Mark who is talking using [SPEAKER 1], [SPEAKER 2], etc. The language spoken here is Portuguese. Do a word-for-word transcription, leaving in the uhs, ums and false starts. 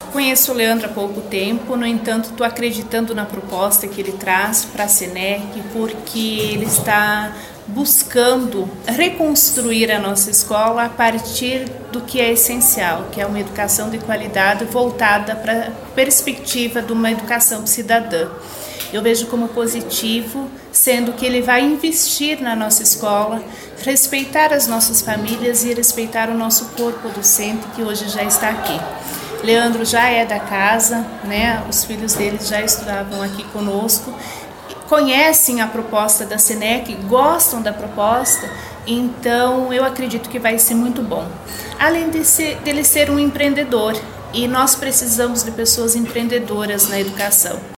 [SPEAKER 1] Conheço o Leandro há pouco tempo, no entanto, estou acreditando na proposta que ele traz para a SENEC, porque ele está buscando reconstruir a nossa escola a partir do que é essencial, que é uma educação de qualidade voltada para a perspectiva de uma educação cidadã. Eu vejo como positivo, sendo que ele vai investir na nossa escola, respeitar as nossas famílias e respeitar o nosso corpo docente, que hoje já está aqui. Leandro já é da casa, né? Os filhos dele já estudavam aqui conosco, conhecem a proposta da SENEC, gostam da proposta, então eu acredito que vai ser muito bom. Além de ser, dele ser um empreendedor, e nós precisamos de pessoas empreendedoras na educação.